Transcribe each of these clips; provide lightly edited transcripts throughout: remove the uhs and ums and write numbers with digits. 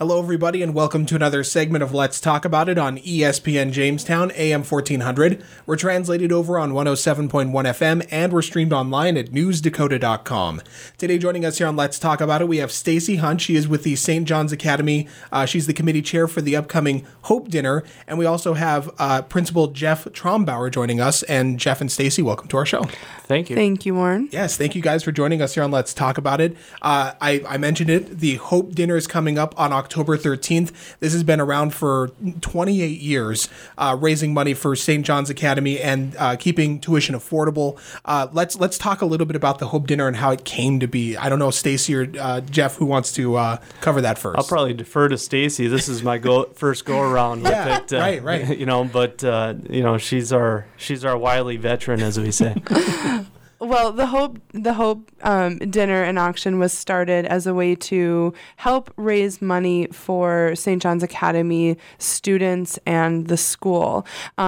Hello, everybody, and welcome to another segment of Let's Talk About It on ESPN Jamestown, AM 1400. We're translated over on 107.1 FM, and we're streamed online at newsdakota.com. Today, joining us here on Let's Talk About It, we have Stacy Hunt. She is with the St. John's Academy. She's the committee chair for the upcoming Hope Dinner, and we also have Principal Jeff Trombauer joining us. And Jeff and Stacy, welcome to our show. Thank you. Thank you, Warren. Yes, thank you guys for joining us here on Let's Talk About It. I mentioned it. The Hope Dinner is coming up on October 13th. This has been around for 28 years, raising money for St. John's Academy and keeping tuition affordable. Let's talk a little bit about the Hope Dinner and how it came to be. I don't know, Stacy or Jeff, who wants to cover that first? I'll probably defer to Stacy. This is my first go around with it. Right. But she's our wily veteran, as we say. Well, the Hope Dinner and auction was started as a way to help raise money for St. John's Academy students and the school.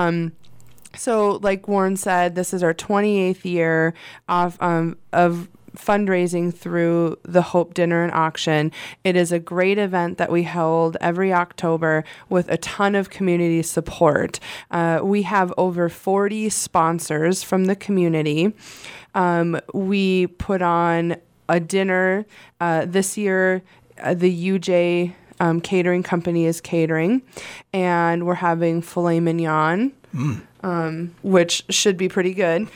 So, like Warren said, this is our 28th year of fundraising through the Hope Dinner and auction. It is a great event that we hold every October with a ton of community support. We have over 40 sponsors from the community. We put on a dinner. This year, the UJ catering company is catering, and we're having filet mignon. Which should be pretty good.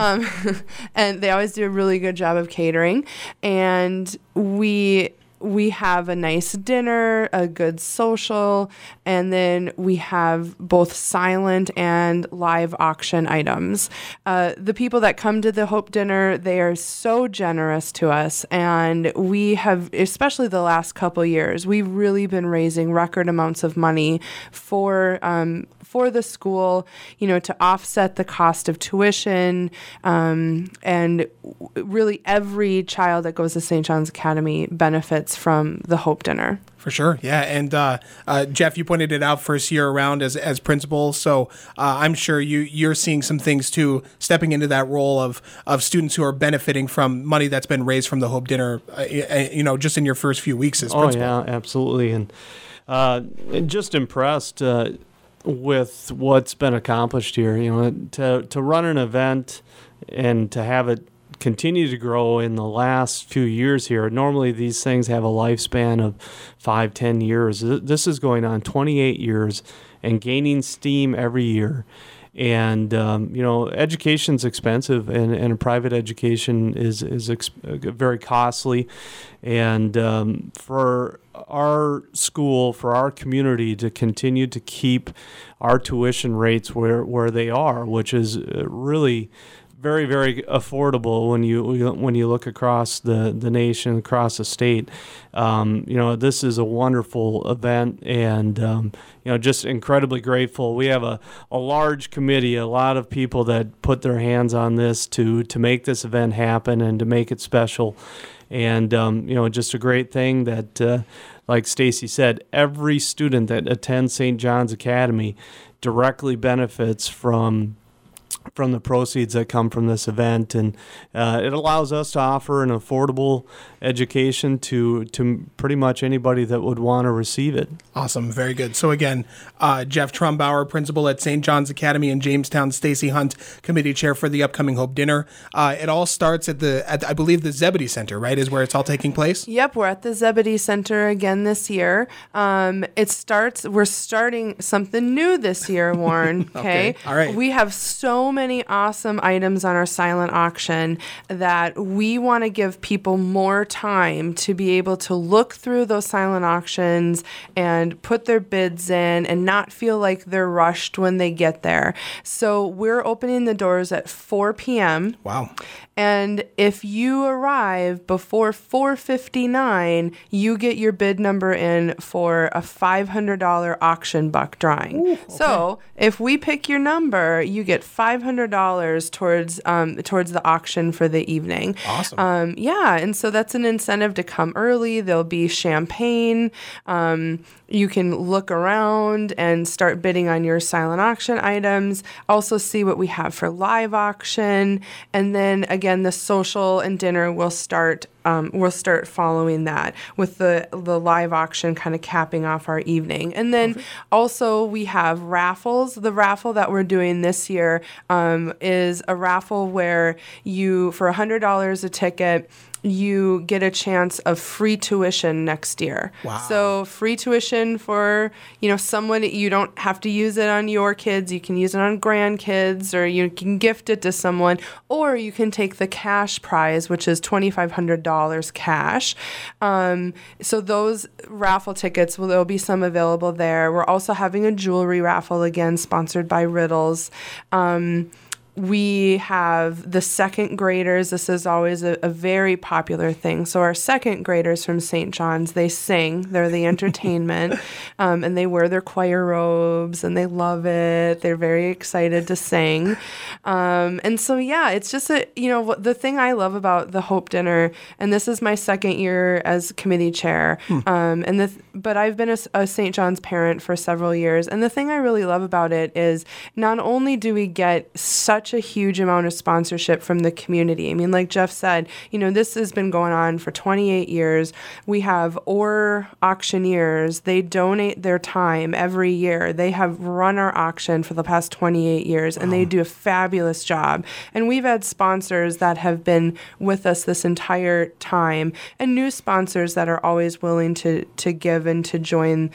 And they always do a really good job of catering. And we have a nice dinner, a good social, and then we have both silent and live auction items. The people that come to the Hope Dinner, they are so generous to us, and we have, especially the last couple years, we've really been raising record amounts of money for the school, to offset the cost of tuition, and really every child that goes to St. John's Academy benefits from the Hope Dinner. For sure, yeah. And Jeff, you pointed it out first year around as principal, so I'm sure you're seeing some things too, stepping into that role of students who are benefiting from money that's been raised from the Hope Dinner, just in your first few weeks as principal. Oh, yeah, absolutely. And just impressed with what's been accomplished here. To run an event and to have it continue to grow in the last few years here. Normally these things have a lifespan of 5-10 years. This is going on 28 years and gaining steam every year. And education's expensive, and private education is very costly. And for our school, for our community to continue to keep our tuition rates where they are, which is really very, very affordable when you look across the nation, across the state. This is a wonderful event, and just incredibly grateful. We have a large committee, a lot of people that put their hands on this to make this event happen and to make it special. And just a great thing that, like Stacy said, every student that attends St. John's Academy directly benefits from the proceeds that come from this event, and it allows us to offer an affordable education to pretty much anybody that would want to receive it. Awesome, very good. So again, Jeff Trombauer, principal at St. John's Academy in Jamestown, Stacy Hunt, committee chair for the upcoming Hope Dinner. It all starts at I believe the Zebedee Center, right, is where it's all taking place? Yep, we're at the Zebedee Center again this year. We're starting something new this year, Warren. Okay. All right. We have so many awesome items on our silent auction that we want to give people more time to be able to look through those silent auctions and put their bids in and not feel like they're rushed when they get there. So we're opening the doors at 4 p.m. Wow. And if you arrive before 4:59, you get your bid number in for a $500 auction buck drawing. Ooh, okay. So if we pick your number, you get $500 towards the auction for the evening. Awesome. And so that's an an incentive to come early. There'll be champagne. You can look around and start bidding on your silent auction items. Also see what we have for live auction. And then again, the social and dinner will start following that, with the live auction kind of capping off our evening. And then also we have raffles. The raffle that we're doing this year is a raffle where you, for $100 a ticket, you get a chance of free tuition next year. Wow. So free tuition for, someone. You don't have to use it on your kids. You can use it on grandkids, or you can gift it to someone, or you can take the cash prize, which is $2,500 cash. So those raffle tickets, there'll be some available there. We're also having a jewelry raffle, again, sponsored by Riddles. We have the second graders. This is always a very popular thing. So our second graders from St. John's, they sing. They're the entertainment, and they wear their choir robes, and they love it. They're very excited to sing. And so, yeah, it's just the thing I love about the Hope Dinner, and this is my second year as committee chair, but I've been a St. John's parent for several years, and the thing I really love about it is not only do we get such a huge amount of sponsorship from the community. I mean, like Jeff said, this has been going on for 28 years. We have Orr auctioneers. They donate their time every year. They have run our auction for the past 28 years, and they do a fabulous job. And we've had sponsors that have been with us this entire time, and new sponsors that are always willing to give and to join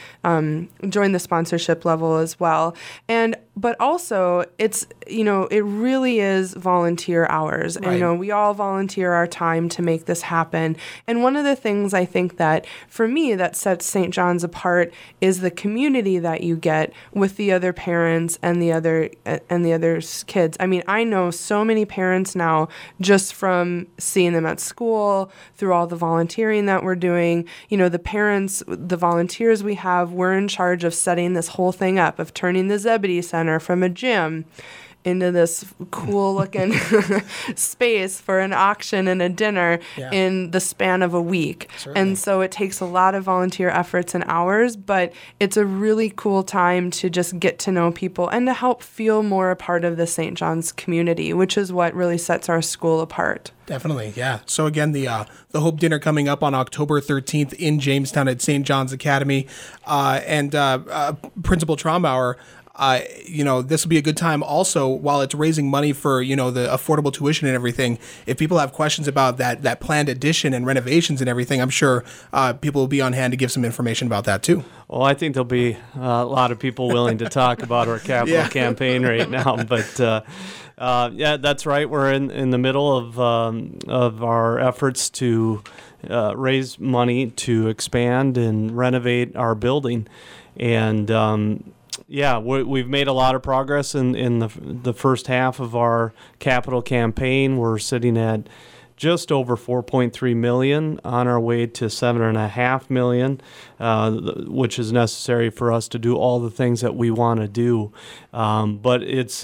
the sponsorship level as well. But also, it's, it really is volunteer hours. Right. And, we all volunteer our time to make this happen. And one of the things I think that, for me, that sets St. John's apart is the community that you get with the other parents and the other kids. I mean, I know so many parents now just from seeing them at school, through all the volunteering that we're doing. The parents, the volunteers we have, we're in charge of setting this whole thing up, of turning the Zebedee Center from a gym into this cool looking space for an auction and a dinner in the span of a week. Certainly. And so it takes a lot of volunteer efforts and hours, but it's a really cool time to just get to know people and to help feel more a part of the St. John's community, which is what really sets our school apart. Definitely, yeah. So again, the Hope Dinner coming up on October 13th in Jamestown at St. John's Academy, and Principal Trombauer. This will be a good time also, while it's raising money for, the affordable tuition and everything. If people have questions about that planned addition and renovations and everything, I'm sure people will be on hand to give some information about that too. Well, I think there'll be a lot of people willing to talk about our capital campaign right now. But that's right. We're in the middle of our efforts to raise money to expand and renovate our building. And we've made a lot of progress in the first half of our capital campaign. We're sitting at just over $4.3 million, on our way to $7.5 million, which is necessary for us to do all the things that we want to do. But it's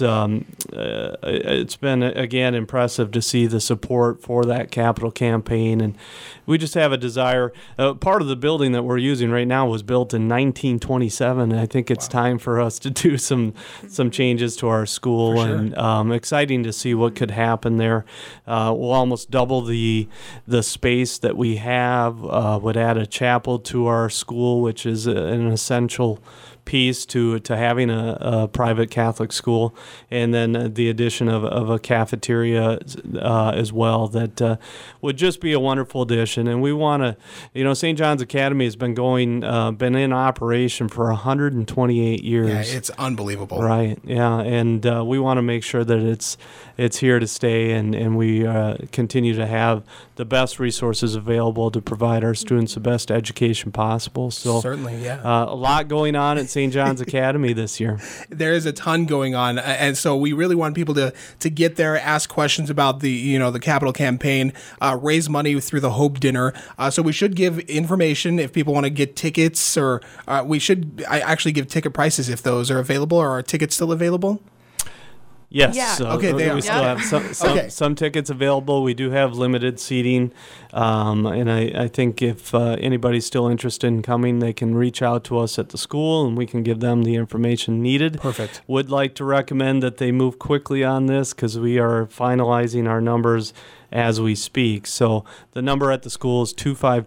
been, again, impressive to see the support for that capital campaign. And we just have a desire. Part of the building that we're using right now was built in 1927. And I think it's time for us to do some changes to our school. For sure. And exciting to see what could happen there. We'll almost double the space that we have. Would add a chapel to our school, which is an essential piece to having a private Catholic school, and then the addition of a cafeteria as well that would just be a wonderful addition. And we want to, St. John's Academy has been in operation for 128 years. Yeah, it's unbelievable. Right. Yeah, and we want to make sure that it's here to stay, and we continue to have the best resources available to provide our students the best education possible. So certainly, yeah. A lot going on at St. John's Academy this year. There is a ton going on, and so we really want people to get there, ask questions about the capital campaign, raise money through the Hope Dinner. So we should give information if people want to get tickets, or we should actually give ticket prices if those are available. Or are tickets still available? Yes. Yeah. So Okay, they we are. still have some tickets available. We do have limited seating. And I think if anybody's still interested in coming, they can reach out to us at the school and we can give them the information needed. Perfect. Would like to recommend that they move quickly on this because we are finalizing our numbers as we speak. So the number at the school is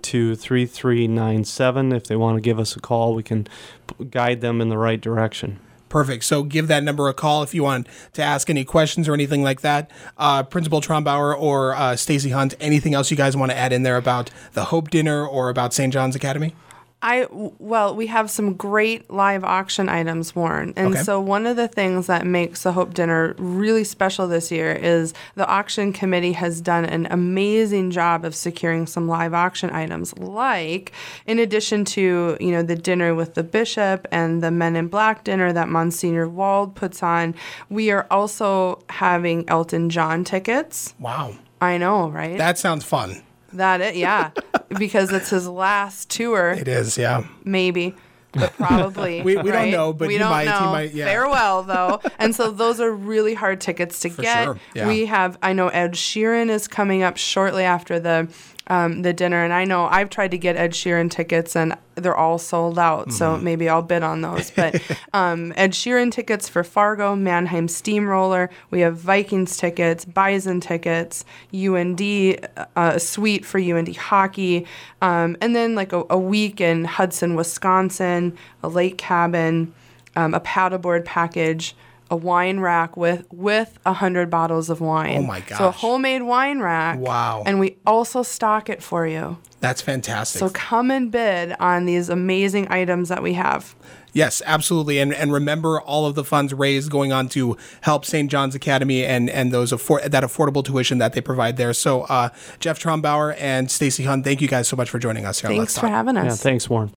252-3397. If they want to give us a call, we can guide them in the right direction. Perfect. So give that number a call if you want to ask any questions or anything like that. Principal Trombauer or Stacy Hunt, anything else you guys want to add in there about the Hope Dinner or about St. John's Academy? Well, we have some great live auction items, Warren. And Okay. so one of the things that makes the Hope Dinner really special this year is the auction committee has done an amazing job of securing some live auction items. Like, in addition to, the dinner with the bishop and the Men in Black dinner that Monsignor Wald puts on, we are also having Elton John tickets. Wow. I know, right? That sounds fun. Yeah. Because it's his last tour. It is, yeah. Maybe, but probably. We don't right? know, but we he don't might, know. yeah. Farewell, though. And so those are really hard tickets to get. sure, yeah. I know Ed Sheeran is coming up shortly after the dinner, and I know I've tried to get Ed Sheeran tickets, and they're all sold out, so maybe I'll bid on those. But Ed Sheeran tickets for Fargo, Mannheim Steamroller. We have Vikings tickets, Bison tickets, UND, a suite for UND hockey, and then like a week in Hudson, Wisconsin, a lake cabin, a paddleboard package, a wine rack with 100 bottles of wine. Oh my gosh. So a homemade wine rack. Wow. And we also stock it for you. That's fantastic. So come and bid on these amazing items that we have. Yes, absolutely. And remember all of the funds raised going on to help St. John's Academy and those that affordable tuition that they provide there. So Jeff Trombauer and Stacy Hunt, thank you guys so much for joining us here on Let's Thanks for Talk. having us. Yeah, thanks, Warren.